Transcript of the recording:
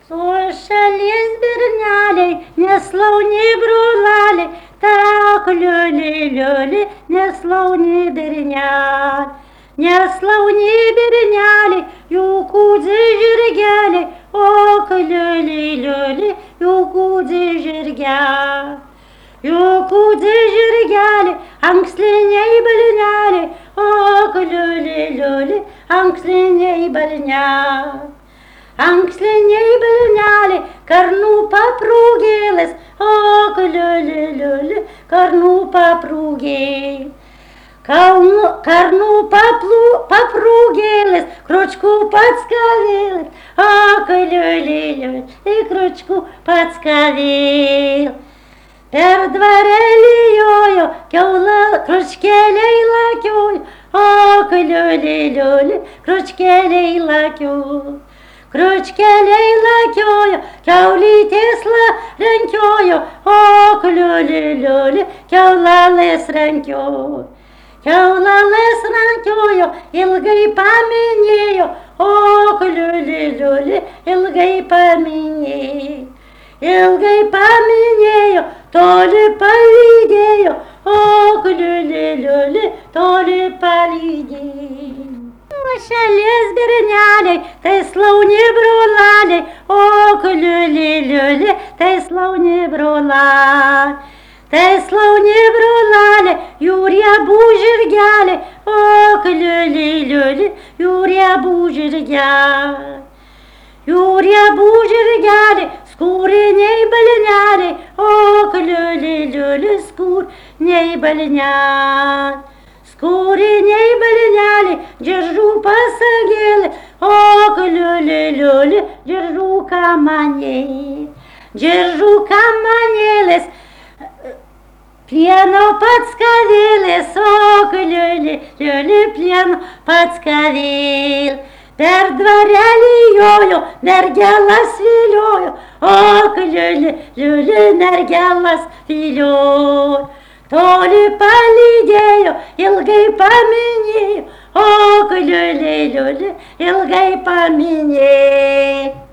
Слушались бернялей, не слоуни брулали, так люли, не слоуни берняли. Не слоуни берняли, юкуди жиргяли, ок люли, юкуди жиргяли. Юкуди жиргяли, ангслиней больняли, ок люли, ангслиней больняли. Ангслиней больняли, корну попругилась, ок люли, корну попругилась. Корну попругилась, крючку подсказилась, ок люли, и крючку подсказил. Перед дворелью, крючкелей лакюй, ок люли, крючкелей лакюй. Крючкелей лакюй, кяулитесла ренкюй, ок люли, кяулалес ренкюй. Кяулалес ренкюй, илгай поменею, ок люли, илгай поменею. Илгай поменею, то ли повидею, ок люли, то ли повидею. Слушались бернялей, ты слов не брулали, ок люли, ты слов не брулали. Ты слов не брулали, Юрия бужиргяли, ок люли, Юрия бужиргяли. Юрия бужиргяли, скуреней больняли, ок люли, скуреней больняли. Скуреней больняли, держу посагели, ок люли, держу каманей. Держу каманелес, пьяно подсказились, ок люли, пьяно подсказил. Перед дворялью нергялась филёю, ок люли, нергялась филёю. То ли полидею, илгай поменею, ок люли, илгай поменею.